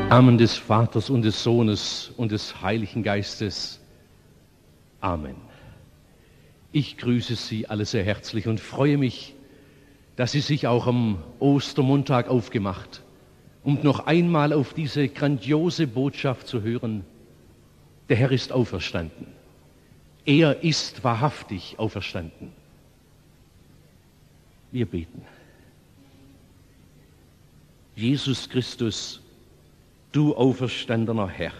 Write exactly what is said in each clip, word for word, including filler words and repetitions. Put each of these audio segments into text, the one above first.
Namen des Vaters und des Sohnes und des Heiligen Geistes. Amen. Ich grüße Sie alle sehr herzlich und freue mich, dass Sie sich auch am Ostermontag aufgemacht, um noch einmal auf diese grandiose Botschaft zu hören. Der Herr ist auferstanden. Er ist wahrhaftig auferstanden. Wir beten. Jesus Christus, du auferstandener Herr,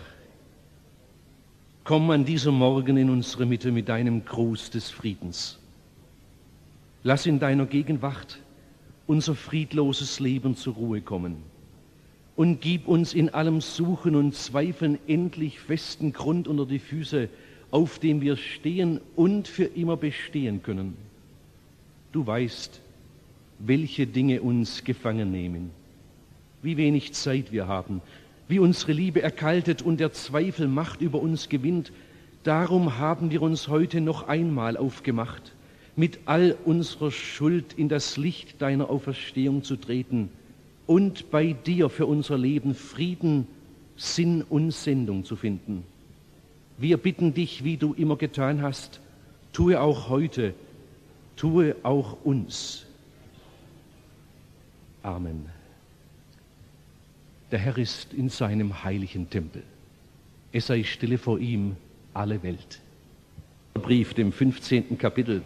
komm an diesem Morgen in unsere Mitte mit deinem Gruß des Friedens. Lass in deiner Gegenwart unser friedloses Leben zur Ruhe kommen und gib uns in allem Suchen und Zweifeln endlich festen Grund unter die Füße, auf dem wir stehen und für immer bestehen können. Du weißt, welche Dinge uns gefangen nehmen, wie wenig Zeit wir haben, wie unsere Liebe erkaltet und der Zweifel Macht über uns gewinnt. Darum haben wir uns heute noch einmal aufgemacht, mit all unserer Schuld in das Licht deiner Auferstehung zu treten und bei dir für unser Leben Frieden, Sinn und Sendung zu finden. Wir bitten dich, wie du immer getan hast, tue auch heute, tue auch uns. Amen. Der Herr ist in seinem heiligen Tempel. Es sei stille vor ihm alle Welt. Brief, dem fünfzehnten Kapitel.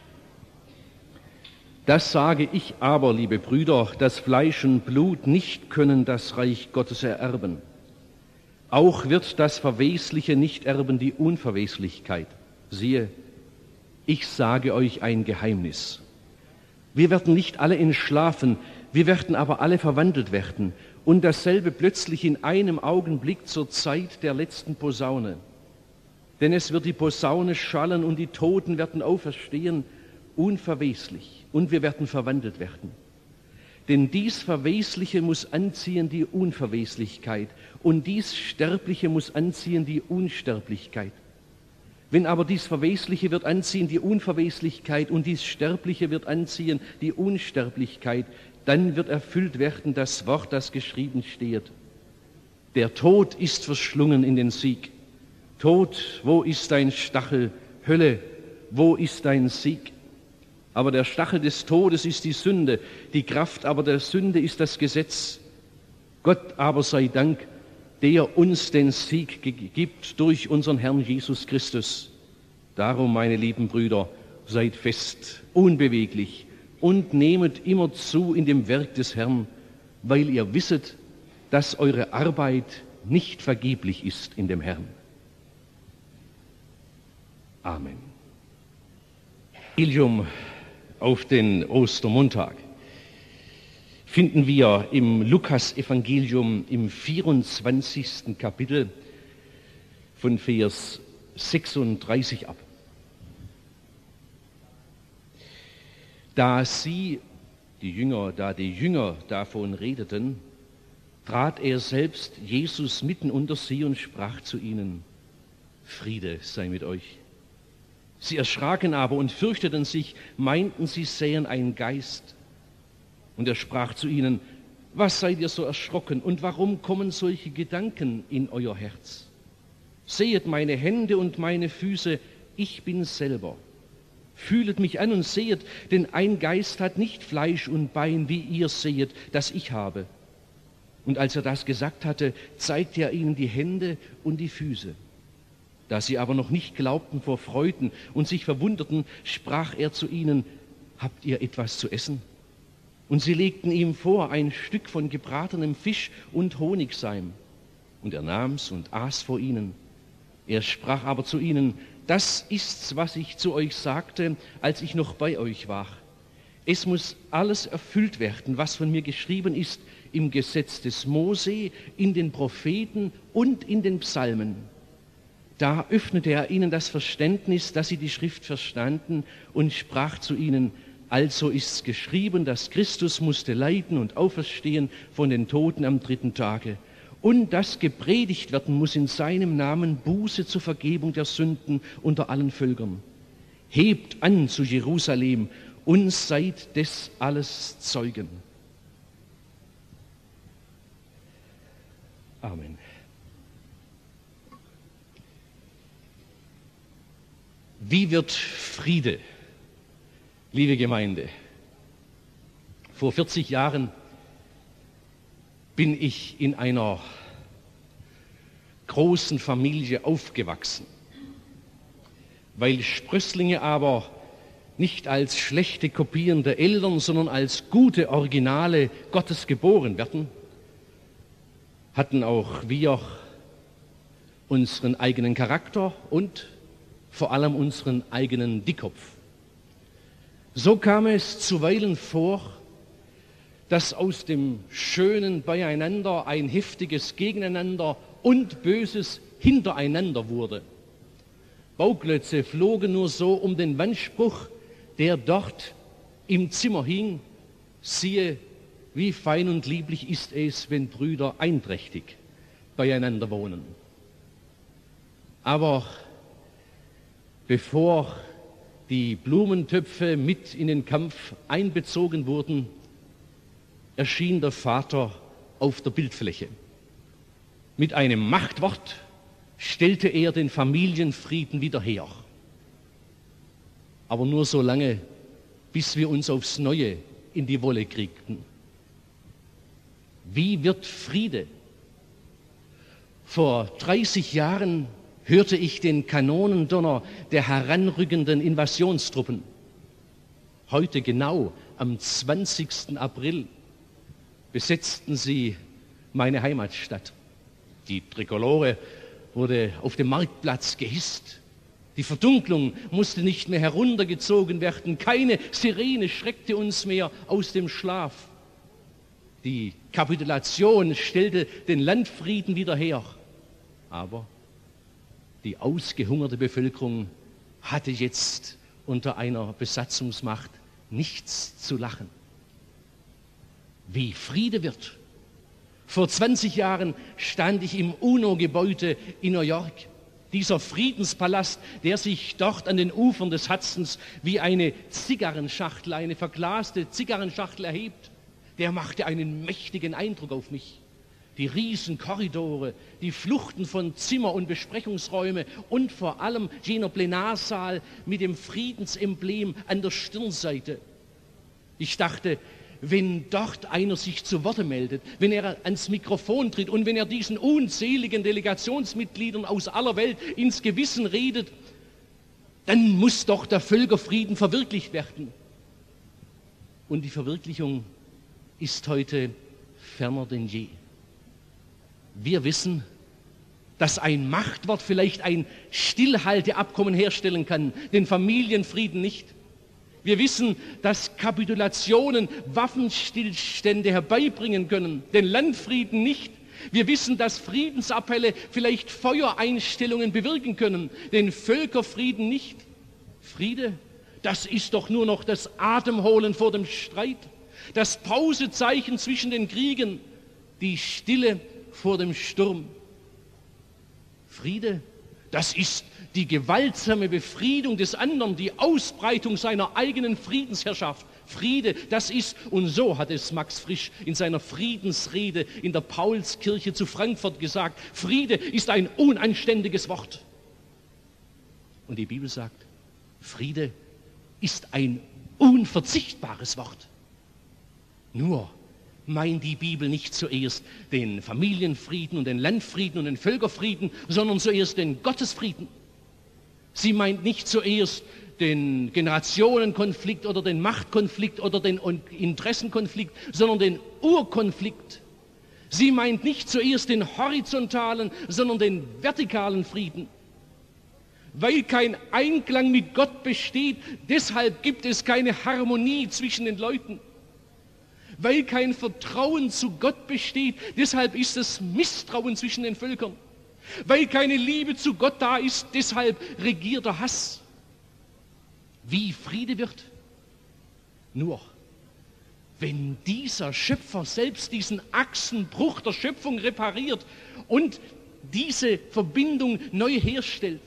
Das sage ich aber, liebe Brüder, dass Fleisch und Blut nicht können das Reich Gottes ererben. Auch wird das Verwesliche nicht erben die Unverweslichkeit. Siehe, ich sage euch ein Geheimnis. Wir werden nicht alle entschlafen, wir werden aber alle verwandelt werden. Und dasselbe plötzlich in einem Augenblick zur Zeit der letzten Posaune. Denn es wird die Posaune schallen und die Toten werden auferstehen, unverweslich, und wir werden verwandelt werden. Denn dies Verwesliche muss anziehen die Unverweslichkeit, und dies Sterbliche muss anziehen die Unsterblichkeit. Wenn aber dies Verwesliche wird anziehen die Unverweslichkeit, und dies Sterbliche wird anziehen die Unsterblichkeit, dann wird erfüllt werden das Wort, das geschrieben steht. Der Tod ist verschlungen in den Sieg. Tod, wo ist dein Stachel? Hölle, wo ist dein Sieg? Aber der Stachel des Todes ist die Sünde, die Kraft aber der Sünde ist das Gesetz. Gott aber sei Dank, der uns den Sieg gibt durch unseren Herrn Jesus Christus. Darum, meine lieben Brüder, seid fest, unbeweglich, und nehmet immer zu in dem Werk des Herrn, weil ihr wisset, dass eure Arbeit nicht vergeblich ist in dem Herrn. Amen. Evangelium auf den Ostermontag finden wir im Lukas-Evangelium im vierundzwanzigsten Kapitel von Vers sechsunddreißig ab. Da sie, die Jünger, da die Jünger davon redeten, trat er selbst, Jesus, mitten unter sie und sprach zu ihnen: Friede sei mit euch. Sie erschraken aber und fürchteten sich, meinten, sie sähen einen Geist. Und er sprach zu ihnen: Was seid ihr so erschrocken und warum kommen solche Gedanken in euer Herz? Sehet meine Hände und meine Füße, ich bin selber. Fühlet mich an und sehet, denn ein Geist hat nicht Fleisch und Bein, wie ihr sehet, das ich habe. Und als er das gesagt hatte, zeigte er ihnen die Hände und die Füße. Da sie aber noch nicht glaubten vor Freuden und sich verwunderten, sprach er zu ihnen: Habt ihr etwas zu essen? Und sie legten ihm vor ein Stück von gebratenem Fisch und Honigseim. Und er nahm's und aß vor ihnen. Er sprach aber zu ihnen: Das ist's, was ich zu euch sagte, als ich noch bei euch war. Es muss alles erfüllt werden, was von mir geschrieben ist im Gesetz des Mose, in den Propheten und in den Psalmen. Da öffnete er ihnen das Verständnis, dass sie die Schrift verstanden, und sprach zu ihnen: Also ist's geschrieben, dass Christus musste leiden und auferstehen von den Toten am dritten Tage. Und dass gepredigt werden muss in seinem Namen Buße zur Vergebung der Sünden unter allen Völkern. Hebt an zu Jerusalem und seid des alles Zeugen. Amen. Wie wird Friede, liebe Gemeinde? Vor vierzig Jahren bin ich in einer großen Familie aufgewachsen. Weil Sprösslinge aber nicht als schlechte Kopien der Eltern, sondern als gute Originale Gottes geboren werden, hatten auch wir unseren eigenen Charakter und vor allem unseren eigenen Dickkopf. So kam es zuweilen vor, dass aus dem schönen Beieinander ein heftiges Gegeneinander und böses Hintereinander wurde. Bauklötze flogen nur so um den Wandspruch, der dort im Zimmer hing. Siehe, wie fein und lieblich ist es, wenn Brüder einträchtig beieinander wohnen. Aber bevor die Blumentöpfe mit in den Kampf einbezogen wurden, erschien der Vater auf der Bildfläche. Mit einem Machtwort stellte er den Familienfrieden wieder her. Aber nur so lange, bis wir uns aufs Neue in die Wolle kriegten. Wie wird Friede? Vor dreißig Jahren hörte ich den Kanonendonner der heranrückenden Invasionstruppen. Heute genau am zwanzigsten April besetzten sie meine Heimatstadt. Die Trikolore wurde auf dem Marktplatz gehisst. Die Verdunklung musste nicht mehr heruntergezogen werden. Keine Sirene schreckte uns mehr aus dem Schlaf. Die Kapitulation stellte den Landfrieden wieder her. Aber die ausgehungerte Bevölkerung hatte jetzt unter einer Besatzungsmacht nichts zu lachen. Wie Friede wird. Vor zwanzig Jahren stand ich im UNO-Gebäude in New York. Dieser Friedenspalast, der sich dort an den Ufern des Hudsons wie eine Zigarrenschachtel, eine verglaste Zigarrenschachtel erhebt, der machte einen mächtigen Eindruck auf mich. Die Riesenkorridore, die Fluchten von Zimmer- und Besprechungsräume und vor allem jener Plenarsaal mit dem Friedensemblem an der Stirnseite. Ich dachte, wenn dort einer sich zu Worte meldet, wenn er ans Mikrofon tritt und wenn er diesen unzähligen Delegationsmitgliedern aus aller Welt ins Gewissen redet, dann muss doch der Völkerfrieden verwirklicht werden. Und die Verwirklichung ist heute ferner denn je. Wir wissen, dass ein Machtwort vielleicht ein Stillhalteabkommen herstellen kann, den Familienfrieden nicht. Wir wissen, dass Kapitulationen Waffenstillstände herbeibringen können, den Landfrieden nicht. Wir wissen, dass Friedensappelle vielleicht Feuereinstellungen bewirken können, den Völkerfrieden nicht. Friede, das ist doch nur noch das Atemholen vor dem Streit, das Pausezeichen zwischen den Kriegen, die Stille vor dem Sturm. Friede, das ist die gewaltsame Befriedung des anderen, die Ausbreitung seiner eigenen Friedensherrschaft. Friede, das ist, und so hat es Max Frisch in seiner Friedensrede in der Paulskirche zu Frankfurt gesagt, Friede ist ein unanständiges Wort. Und die Bibel sagt, Friede ist ein unverzichtbares Wort. Nur meint die Bibel nicht zuerst den Familienfrieden und den Landfrieden und den Völkerfrieden, sondern zuerst den Gottesfrieden. Sie meint nicht zuerst den Generationenkonflikt oder den Machtkonflikt oder den Interessenkonflikt, sondern den Urkonflikt. Sie meint nicht zuerst den horizontalen, sondern den vertikalen Frieden. Weil kein Einklang mit Gott besteht, deshalb gibt es keine Harmonie zwischen den Leuten. Weil kein Vertrauen zu Gott besteht, deshalb ist es Misstrauen zwischen den Völkern. Weil keine Liebe zu Gott da ist, deshalb regiert der Hass. Wie Friede wird? Nur, wenn dieser Schöpfer selbst diesen Achsenbruch der Schöpfung repariert und diese Verbindung neu herstellt.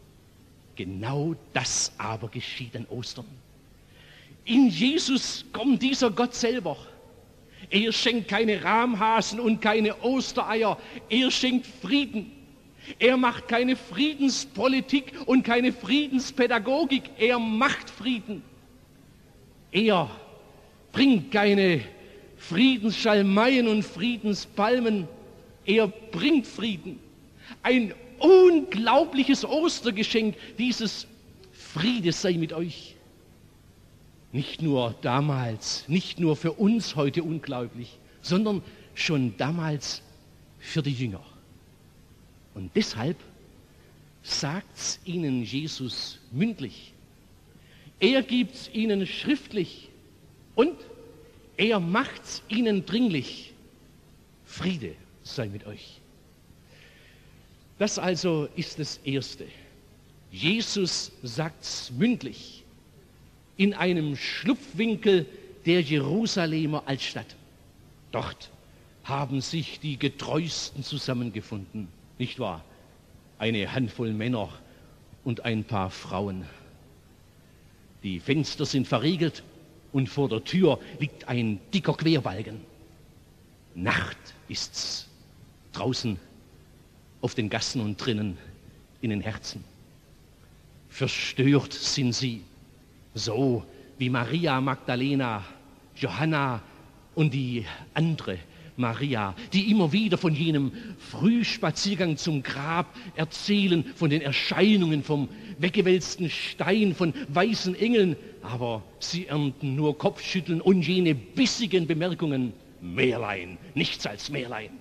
Genau das aber geschieht an Ostern. In Jesus kommt dieser Gott selber. Er schenkt keine Rahmhasen und keine Ostereier. Er schenkt Frieden. Er macht keine Friedenspolitik und keine Friedenspädagogik. Er macht Frieden. Er bringt keine Friedensschalmeien und Friedenspalmen. Er bringt Frieden. Ein unglaubliches Ostergeschenk, dieses Friede sei mit euch. Nicht nur damals, nicht nur für uns heute unglaublich, sondern schon damals für die Jünger. Und deshalb sagt's ihnen Jesus mündlich. Er gibt's ihnen schriftlich und er macht's ihnen dringlich. Friede sei mit euch. Das also ist das Erste. Jesus sagt's mündlich in einem Schlupfwinkel der Jerusalemer Altstadt. Dort haben sich die Getreuesten zusammengefunden, nicht wahr? Eine Handvoll Männer und ein paar Frauen. Die Fenster sind verriegelt und vor der Tür liegt ein dicker Querbalken. Nacht ist's draußen auf den Gassen und drinnen in den Herzen. Verstört sind sie, so wie Maria Magdalena, Johanna und die andere Maria, die immer wieder von jenem Frühspaziergang zum Grab erzählen, von den Erscheinungen vom weggewälzten Stein, von weißen Engeln, aber sie ernten nur Kopfschütteln und jene bissigen Bemerkungen, Märlein, nichts als Märlein.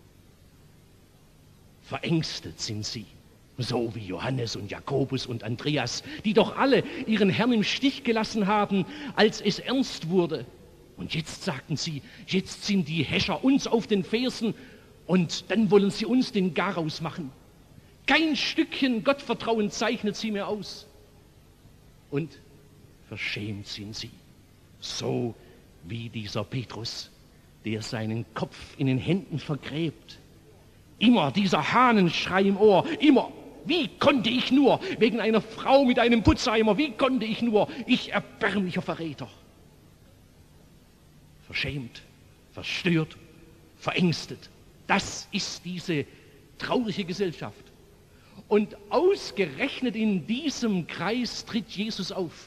Verängstet sind sie, so wie Johannes und Jakobus und Andreas, die doch alle ihren Herrn im Stich gelassen haben, als es ernst wurde. Und jetzt sagten sie, jetzt sind die Häscher uns auf den Fersen und dann wollen sie uns den Garaus machen. Kein Stückchen Gottvertrauen zeichnet sie mehr aus. Und verschämt sind sie, so wie dieser Petrus, der seinen Kopf in den Händen vergräbt. Immer dieser Hahnenschrei im Ohr, immer, wie konnte ich nur, wegen einer Frau mit einem Putzeimer, wie konnte ich nur, ich erbärmlicher Verräter. Verschämt, verstört, verängstet. Das ist diese traurige Gesellschaft. Und ausgerechnet in diesem Kreis tritt Jesus auf.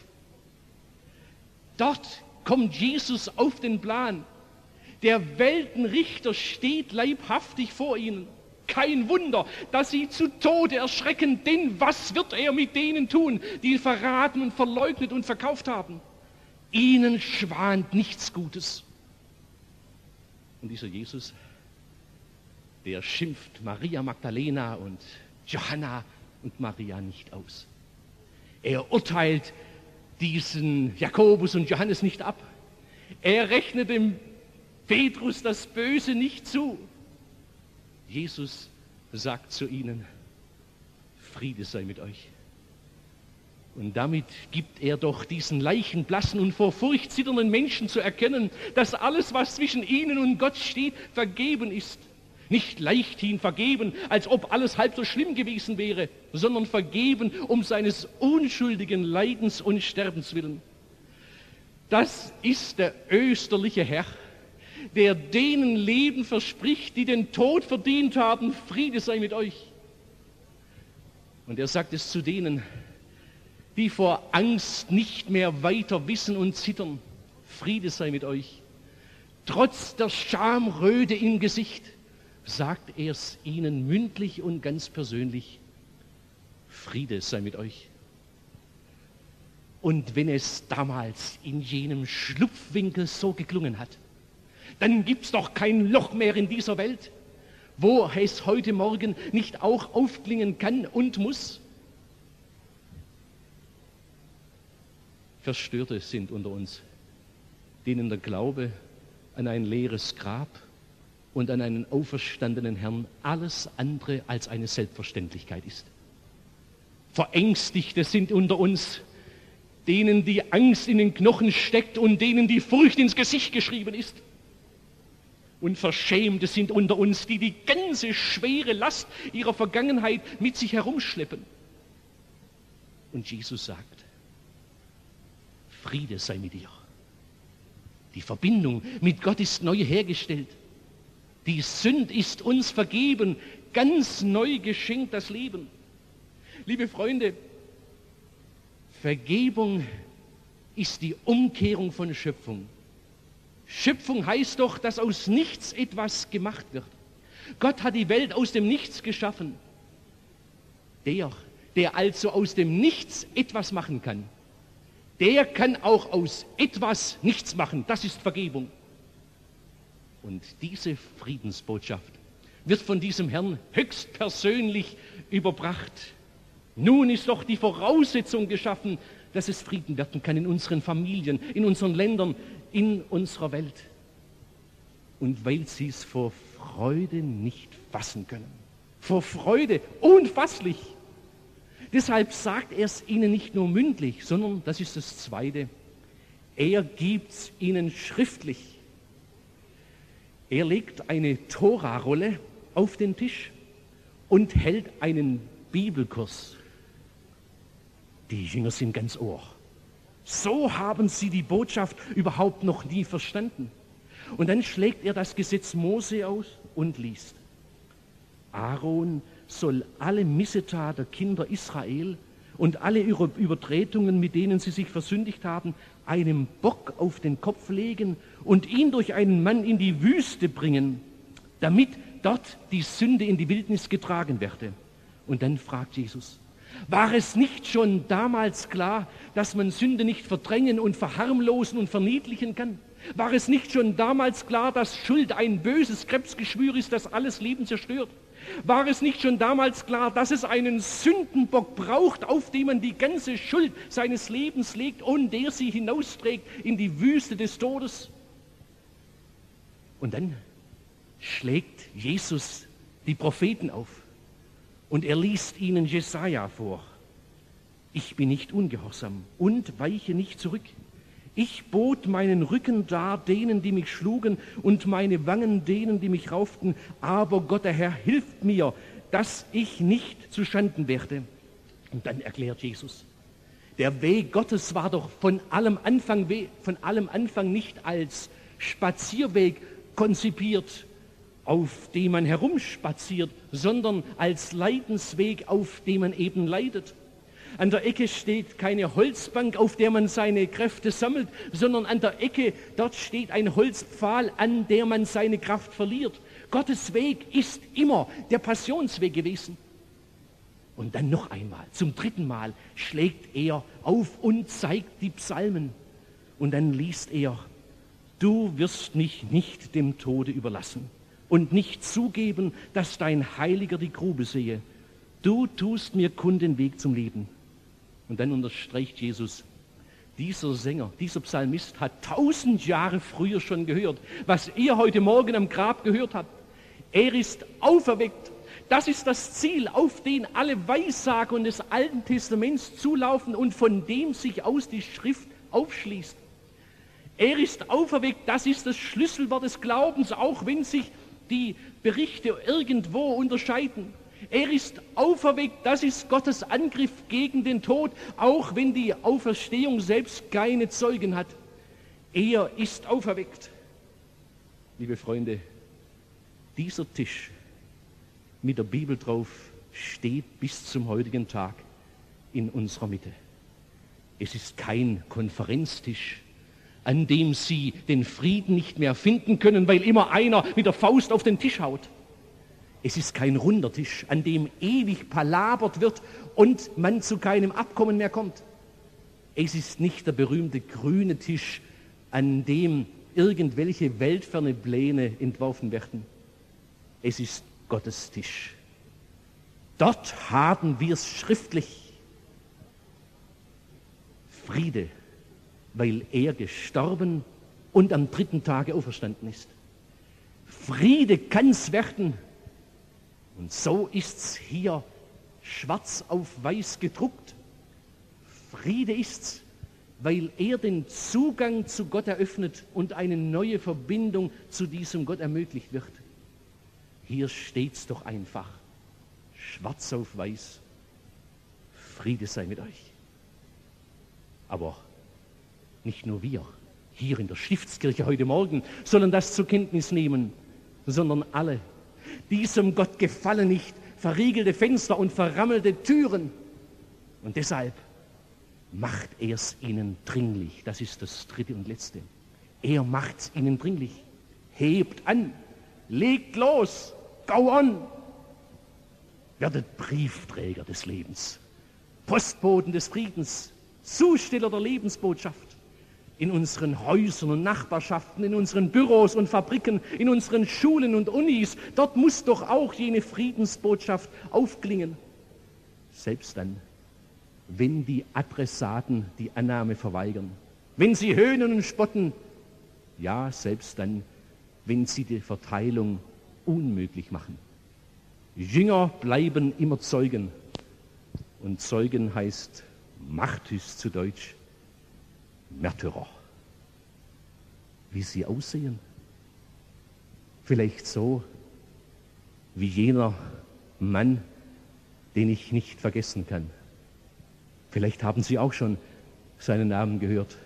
Dort kommt Jesus auf den Plan. Der Weltenrichter steht leibhaftig vor ihnen. Kein Wunder, dass sie zu Tode erschrecken, denn was wird er mit denen tun, die ihn verraten und verleugnet und verkauft haben? Ihnen schwant nichts Gutes. Und dieser Jesus, der schimpft Maria Magdalena und Johanna und Maria nicht aus. Er urteilt diesen Jakobus und Johannes nicht ab. Er rechnet dem Petrus das Böse nicht zu. Jesus sagt zu ihnen, Friede sei mit euch. Und damit gibt er doch diesen leichenblassen und vor Furcht zitternden Menschen zu erkennen, dass alles, was zwischen ihnen und Gott steht, vergeben ist. Nicht leichthin vergeben, als ob alles halb so schlimm gewesen wäre, sondern vergeben um seines unschuldigen Leidens und Sterbens willen. Das ist der österliche Herr, der denen Leben verspricht, die den Tod verdient haben, Friede sei mit euch. Und er sagt es zu denen, die vor Angst nicht mehr weiter wissen und zittern, Friede sei mit euch. Trotz der Schamröte im Gesicht sagt er es ihnen mündlich und ganz persönlich, Friede sei mit euch. Und wenn es damals in jenem Schlupfwinkel so geklungen hat, dann gibt es doch kein Loch mehr in dieser Welt, wo es heute Morgen nicht auch aufklingen kann und muss. Verstörte sind unter uns, denen der Glaube an ein leeres Grab und an einen auferstandenen Herrn alles andere als eine Selbstverständlichkeit ist. Verängstigte sind unter uns, denen die Angst in den Knochen steckt und denen die Furcht ins Gesicht geschrieben ist. Und Verschämte sind unter uns, die die ganze schwere Last ihrer Vergangenheit mit sich herumschleppen. Und Jesus sagt, Friede sei mit dir. Die Verbindung mit Gott ist neu hergestellt. Die Sünde ist uns vergeben, ganz neu geschenkt das Leben. Liebe Freunde, Vergebung ist die Umkehrung von Schöpfung. Schöpfung heißt doch, dass aus nichts etwas gemacht wird. Gott hat die Welt aus dem Nichts geschaffen. Der, der also aus dem Nichts etwas machen kann, der kann auch aus etwas nichts machen. Das ist Vergebung. Und diese Friedensbotschaft wird von diesem Herrn höchstpersönlich überbracht. Nun ist doch die Voraussetzung geschaffen, dass es Frieden werden kann in unseren Familien, in unseren Ländern, in unserer Welt. Und weil sie es vor Freude nicht fassen können. Vor Freude, unfasslich. Deshalb sagt er es ihnen nicht nur mündlich, sondern, das ist das Zweite, er gibt es ihnen schriftlich. Er legt eine Tora-Rolle auf den Tisch und hält einen Bibelkurs. Die Jünger sind ganz ohr. So haben sie die Botschaft überhaupt noch nie verstanden. Und dann schlägt er das Gesetz Mose aus und liest. Aaron soll alle Missetat der Kinder Israel und alle Übertretungen, mit denen sie sich versündigt haben, einem Bock auf den Kopf legen und ihn durch einen Mann in die Wüste bringen, damit dort die Sünde in die Wildnis getragen werde. Und dann fragt Jesus, war es nicht schon damals klar, dass man Sünde nicht verdrängen und verharmlosen und verniedlichen kann? War es nicht schon damals klar, dass Schuld ein böses Krebsgeschwür ist, das alles Leben zerstört? War es nicht schon damals klar, dass es einen Sündenbock braucht, auf dem man die ganze Schuld seines Lebens legt und der sie hinausträgt in die Wüste des Todes? Und dann schlägt Jesus die Propheten auf und er liest ihnen Jesaja vor. Ich bin nicht ungehorsam und weiche nicht zurück. Ich bot meinen Rücken dar denen, die mich schlugen, und meine Wangen denen, die mich rauften. Aber Gott, der Herr, hilft mir, dass ich nicht zu Schanden werde. Und dann erklärt Jesus, der Weg Gottes war doch von allem Anfang, von allem Anfang nicht als Spazierweg konzipiert, auf dem man herumspaziert, sondern als Leidensweg, auf dem man eben leidet. An der Ecke steht keine Holzbank, auf der man seine Kräfte sammelt, sondern an der Ecke, dort steht ein Holzpfahl, an der man seine Kraft verliert. Gottes Weg ist immer der Passionsweg gewesen. Und dann noch einmal, zum dritten Mal, schlägt er auf und zeigt die Psalmen. Und dann liest er, du wirst mich nicht dem Tode überlassen und nicht zugeben, dass dein Heiliger die Grube sehe. Du tust mir kund den Weg zum Leben. Und dann unterstreicht Jesus, dieser Sänger, dieser Psalmist hat tausend Jahre früher schon gehört, was ihr heute Morgen am Grab gehört habt. Er ist auferweckt. Das ist das Ziel, auf den alle Weissagungen des Alten Testaments zulaufen und von dem sich aus die Schrift aufschließt. Er ist auferweckt, das ist das Schlüsselwort des Glaubens, auch wenn sich die Berichte irgendwo unterscheiden. Er ist auferweckt, das ist Gottes Angriff gegen den Tod, auch wenn die Auferstehung selbst keine Zeugen hat. Er ist auferweckt. Liebe Freunde, dieser Tisch mit der Bibel drauf steht bis zum heutigen Tag in unserer Mitte. Es ist kein Konferenztisch, an dem Sie den Frieden nicht mehr finden können, weil immer einer mit der Faust auf den Tisch haut. Es ist kein runder Tisch, an dem ewig palabert wird und man zu keinem Abkommen mehr kommt. Es ist nicht der berühmte grüne Tisch, an dem irgendwelche weltferne Pläne entworfen werden. Es ist Gottes Tisch. Dort haben wir es schriftlich. Friede, weil er gestorben und am dritten Tage auferstanden ist. Friede kann es werden. Und so ist's hier schwarz auf weiß gedruckt. Friede ist's, weil er den Zugang zu Gott eröffnet und eine neue Verbindung zu diesem Gott ermöglicht wird. Hier steht's doch einfach, schwarz auf weiß, Friede sei mit euch. Aber nicht nur wir, hier in der Stiftskirche heute Morgen sollen das zur Kenntnis nehmen, sondern alle. Diesem Gott gefallen nicht verriegelte Fenster und verrammelte Türen. Und deshalb macht er es ihnen dringlich. Das ist das dritte und letzte. Er macht es ihnen dringlich. Hebt an, legt los, go on. Werdet Briefträger des Lebens, Postboten des Friedens, Zusteller der Lebensbotschaft. In unseren Häusern und Nachbarschaften, in unseren Büros und Fabriken, in unseren Schulen und Unis, dort muss doch auch jene Friedensbotschaft aufklingen. Selbst dann, wenn die Adressaten die Annahme verweigern, wenn sie höhnen und spotten, ja, selbst dann, wenn sie die Verteilung unmöglich machen. Jünger bleiben immer Zeugen. Und Zeugen heißt Martys zu Deutsch, Märtyrer. Wie sie aussehen? Vielleicht so wie jener Mann, den ich nicht vergessen kann. Vielleicht haben Sie auch schon seinen Namen gehört.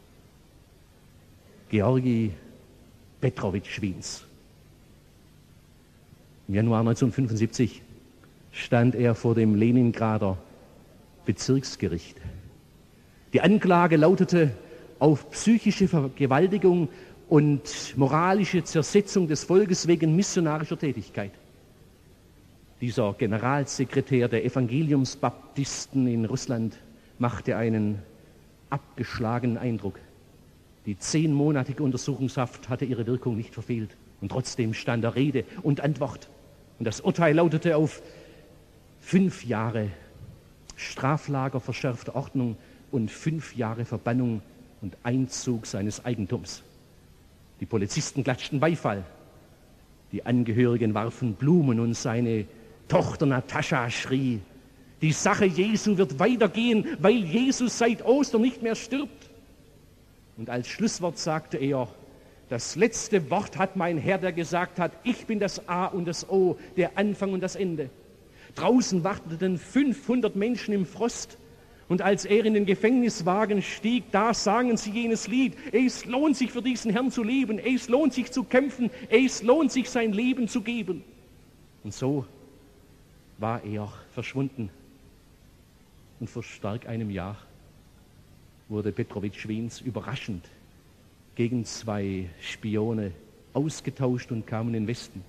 Georgi Petrowitsch Wiens. Im Januar neunzehnhundertfünfundsiebzig stand er vor dem Leningrader Bezirksgericht. Die Anklage lautete auf psychische Vergewaltigung und moralische Zersetzung des Volkes wegen missionarischer Tätigkeit. Dieser Generalsekretär der Evangeliumsbaptisten in Russland machte einen abgeschlagenen Eindruck. Die zehnmonatige Untersuchungshaft hatte ihre Wirkung nicht verfehlt. Und trotzdem stand er Rede und Antwort. Und das Urteil lautete auf fünf Jahre Straflager verschärfter Ordnung und fünf Jahre Verbannung und Einzug seines Eigentums. Die Polizisten klatschten Beifall. Die Angehörigen warfen Blumen und seine Tochter Natascha schrie, die Sache Jesu wird weitergehen, weil Jesus seit Ostern nicht mehr stirbt. Und als Schlusswort sagte er, das letzte Wort hat mein Herr, der gesagt hat, ich bin das A und das O, der Anfang und das Ende. Draußen warteten fünfhundert Menschen im Frost. Und als er in den Gefängniswagen stieg, da sangen sie jenes Lied. Es lohnt sich für diesen Herrn zu leben, es lohnt sich zu kämpfen, es lohnt sich sein Leben zu geben. Und so war er verschwunden. Und vor stark einem Jahr wurde Petrowitsch Wiens überraschend gegen zwei Spione ausgetauscht und kam in den Westen.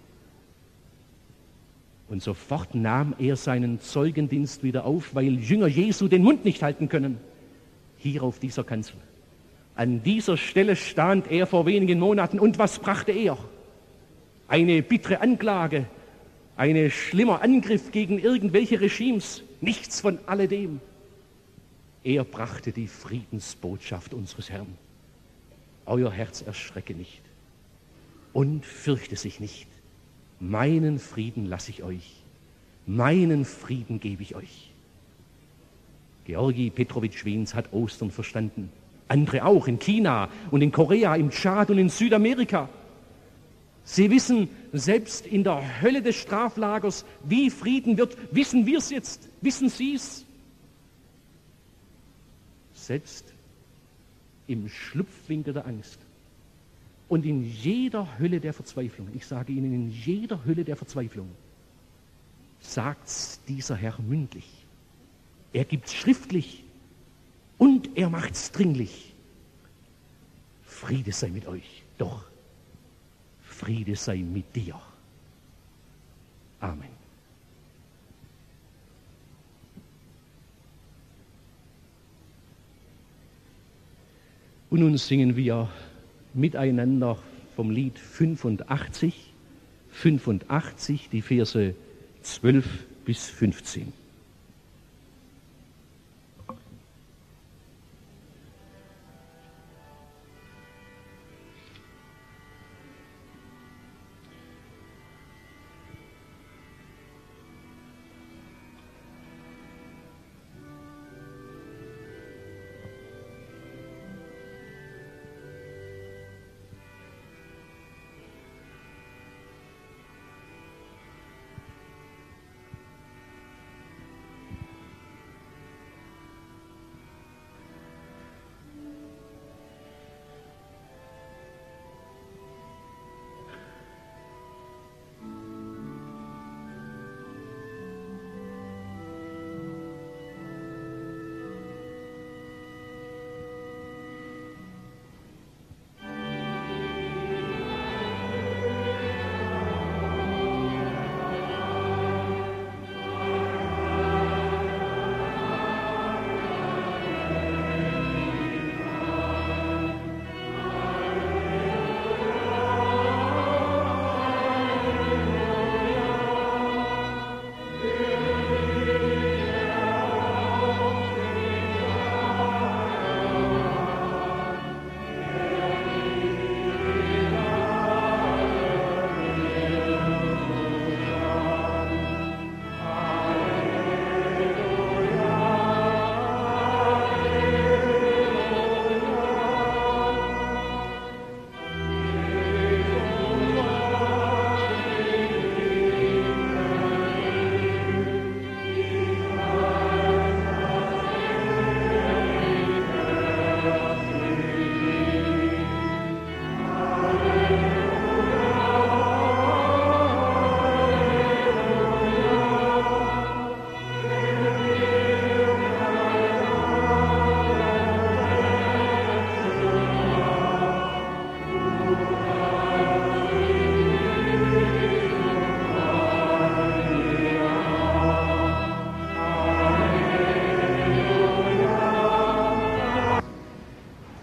Und sofort nahm er seinen Zeugendienst wieder auf, weil Jünger Jesu den Mund nicht halten können. Hier auf dieser Kanzel. An dieser Stelle stand er vor wenigen Monaten. Und was brachte er? Eine bittere Anklage, ein schlimmer Angriff gegen irgendwelche Regimes. Nichts von alledem. Er brachte die Friedensbotschaft unseres Herrn. Euer Herz erschrecke nicht und fürchte sich nicht. Meinen Frieden lasse ich euch, meinen Frieden gebe ich euch. Georgi Petrowitsch Wiens hat Ostern verstanden. Andere auch in China und in Korea, im Tschad und in Südamerika. Sie wissen, selbst in der Hölle des Straflagers, wie Frieden wird, wissen wir es jetzt, wissen Sie es. Selbst im Schlupfwinkel der Angst und in jeder Hölle der Verzweiflung, ich sage Ihnen, in jeder Hölle der Verzweiflung, sagt's dieser Herr mündlich. Er gibt's schriftlich und er macht's dringlich. Friede sei mit euch, doch Friede sei mit dir. Amen. Und nun singen wir miteinander vom Lied fünfundachtzig, fünfundachtzig, die Verse zwölf bis fünfzehn.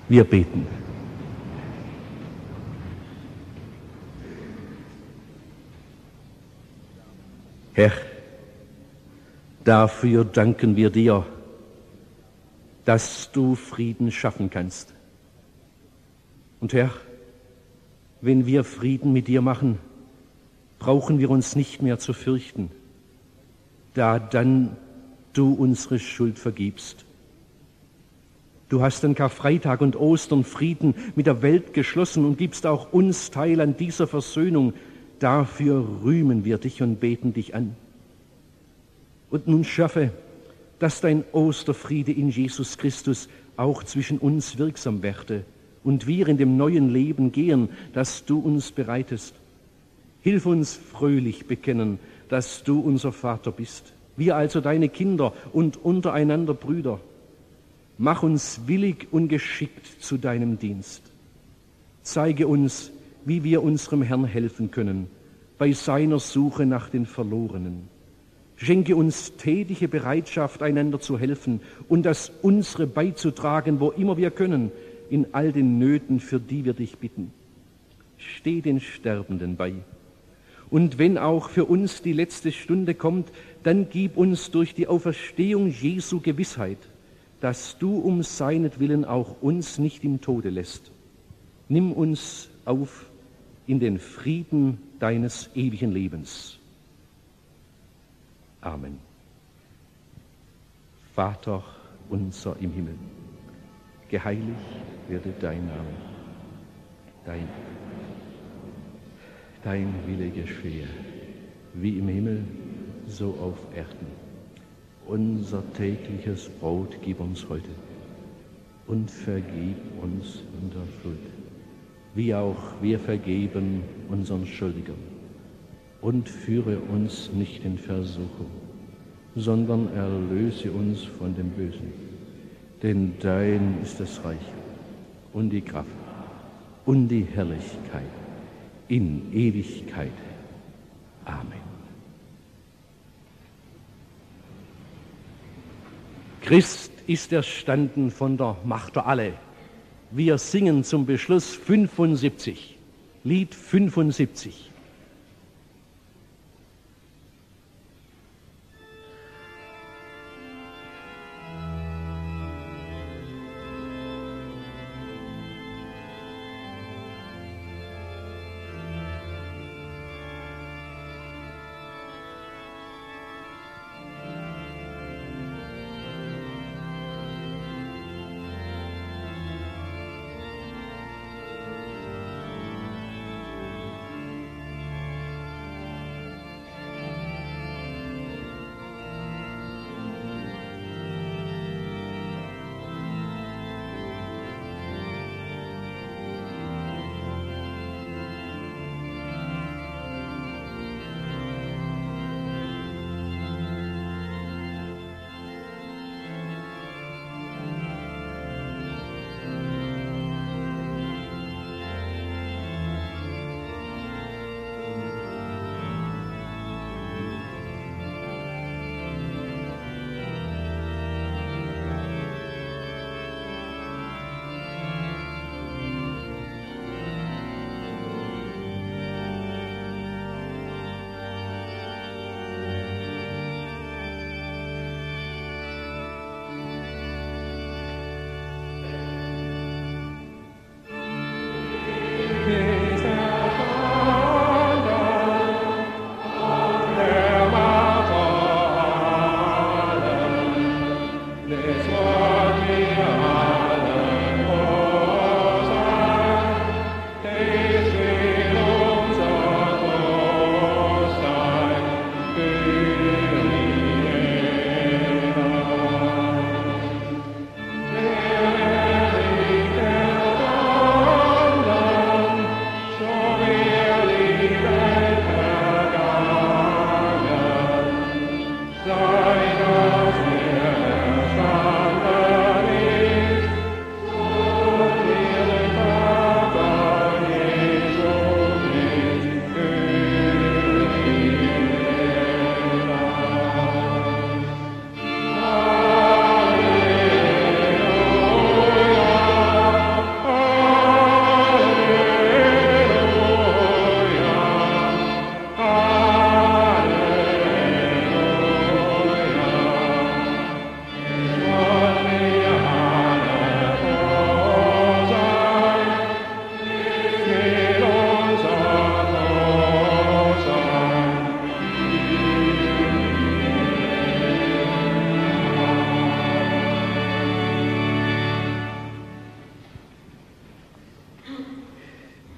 Wir beten. Herr, dafür danken wir dir, dass du Frieden schaffen kannst. Und Herr, wenn wir Frieden mit dir machen, brauchen wir uns nicht mehr zu fürchten, da dann du unsere Schuld vergibst. Du hast an Karfreitag und Ostern Frieden mit der Welt geschlossen und gibst auch uns Teil an dieser Versöhnung. Dafür rühmen wir dich und beten dich an. Und nun schaffe, dass dein Osterfriede in Jesus Christus auch zwischen uns wirksam werde und wir in dem neuen Leben gehen, das du uns bereitest. Hilf uns fröhlich bekennen, dass du unser Vater bist. Wir also deine Kinder und untereinander Brüder. Mach uns willig und geschickt zu deinem Dienst. Zeige uns, wie wir unserem Herrn helfen können, bei seiner Suche nach den Verlorenen. Schenke uns tätige Bereitschaft, einander zu helfen und das unsere beizutragen, wo immer wir können, in all den Nöten, für die wir dich bitten. Steh den Sterbenden bei. Und wenn auch für uns die letzte Stunde kommt, dann gib uns durch die Auferstehung Jesu Gewissheit, dass du um seinetwillen auch uns nicht im Tode lässt. Nimm uns auf in den Frieden deines ewigen Lebens. Amen. Vater unser im Himmel, geheiligt werde dein Name, dein, dein Wille geschehe, wie im Himmel, so auf Erden. Unser tägliches Brot gib uns heute und vergib uns unsere Schuld, wie auch wir vergeben unseren Schuldigern. Und führe uns nicht in Versuchung, sondern erlöse uns von dem Bösen. Denn dein ist das Reich und die Kraft und die Herrlichkeit in Ewigkeit. Amen. Christ ist erstanden von der Macht der Alle. Wir singen zum Beschluss fünfundsiebzig, Lied fünfundsiebzig.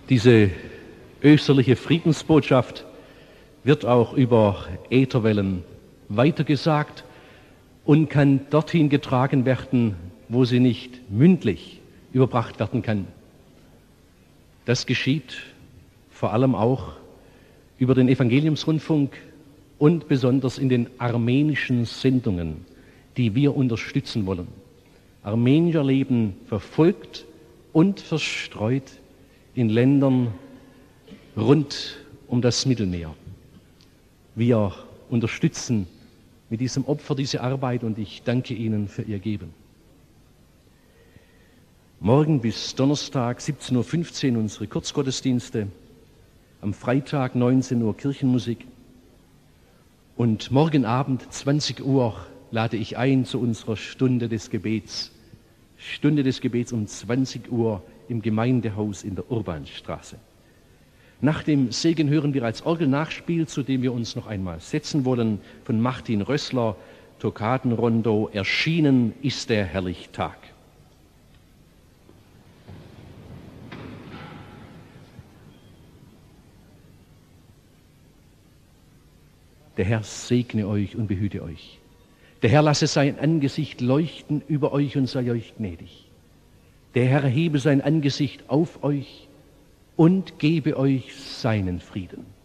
Diese österliche Friedensbotschaft wird auch über Ätherwellen weitergesagt und kann dorthin getragen werden, wo sie nicht mündlich überbracht werden kann. Das geschieht vor allem auch über den Evangeliumsrundfunk und besonders in den armenischen Sendungen, die wir unterstützen wollen. Armenier leben verfolgt und verstreut in Ländern rund um das Mittelmeer. Wir unterstützen mit diesem Opfer diese Arbeit und ich danke Ihnen für Ihr Geben. Morgen bis Donnerstag siebzehn Uhr fünfzehn unsere Kurzgottesdienste, am Freitag neunzehn Uhr Kirchenmusik und morgen Abend zwanzig Uhr lade ich ein zu unserer Stunde des Gebets. Stunde des Gebets um zwanzig Uhr im Gemeindehaus in der Urbanstraße. Nach dem Segen hören wir als Orgelnachspiel, zu dem wir uns noch einmal setzen wollen, von Martin Rössler, Toccatenrondo, Erschienen ist der herrlich Tag. Der Herr segne euch und behüte euch. Der Herr lasse sein Angesicht leuchten über euch und sei euch gnädig. Der Herr hebe sein Angesicht auf euch und gebe euch seinen Frieden.